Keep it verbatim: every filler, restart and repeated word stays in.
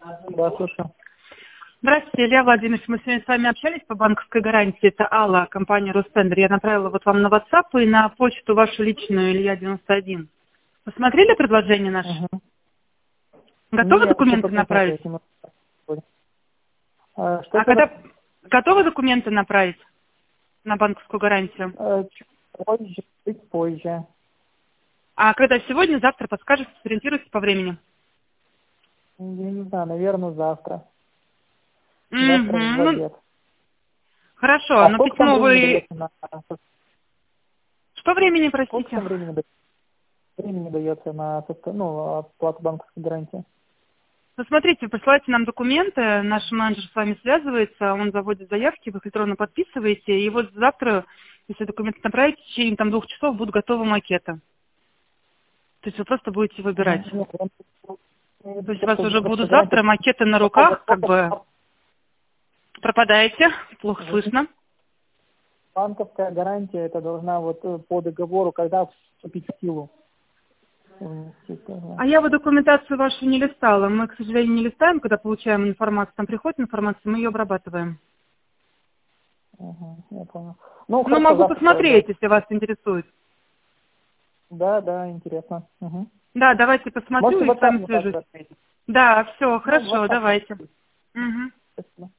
Да, слушаю. Здравствуйте, Илья Владимирович. Мы сегодня с вами общались по банковской гарантии. Это Алла, компания Ростендер. Я направила вот вам на WhatsApp и на почту вашу личную, Илья девяносто один. Посмотрели предложение наше? Угу. Готовы Нет, документы еще направить? посмотреть. А, что А это? когда готовы документы направить на банковскую гарантию? Э, чуть позже, чуть позже. А когда сегодня, завтра подскажете, сориентируйтесь по времени. Я не знаю, наверное, завтра. Угу. Завтра в Ну, обед. хорошо, А но сколько там письмо времени вы... дается на... Что времени, Сколько простите? там времени, да- времени дается на состо- ну, оплату банковской гарантии? Ну, смотрите, вы присылаете нам документы, наш менеджер с вами связывается, он заводит заявки, вы их электронно подписываете, и вот завтра, если документы направите, в течение там, двух часов будут готовы макеты. То есть вы просто будете выбирать. Мгм. Нет, я- То есть у вас просто, уже просто будут завтра гарантия. макеты на руках, как бы пропадаете, плохо слышно. Банковская гарантия, это должна вот э, по договору, когда вступить в силу. М, А я вот документацию вашу не листала. Мы, к сожалению, не листаем, когда получаем информацию. Там приходит информация, мы ее обрабатываем. Угу, я понял. Ну, Ну, хорошо, могу завтра тогда. посмотреть, если вас интересует. Да, да, интересно. Угу. Да, давайте посмотрю Можете в и с WhatsApp вами мне свяжусь. также ответить? Да, все, Ну, в хорошо, WhatsApp. давайте. Угу. Спасибо.